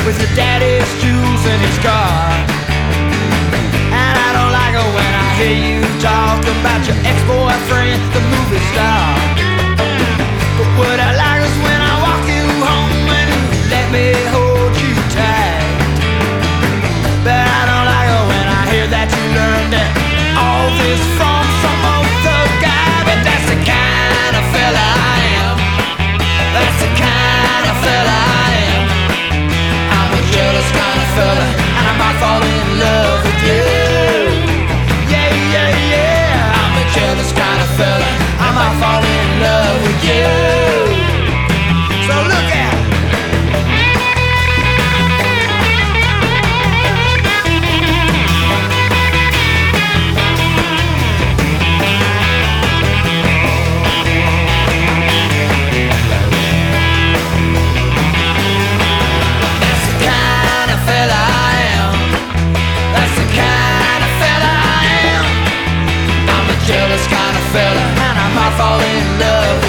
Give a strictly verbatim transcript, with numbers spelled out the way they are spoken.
with your daddy's jewels in his car. And I don't like it when I hear you talk about your ex-boyfriend, the movie star. But what I like is when I walk you home and you let me hold you tight. But I don't like it when I hear that you learned that all this from some other guy. But that's the kind of fella I am. That's the kind of fella I am. I'm a jealous kind of fella, and I might fall in love with you. Yeah, yeah, yeah. I'm a jealous kind of fella, I might fall in love with you. So look out. Jealous kind of fella, and I might fall in love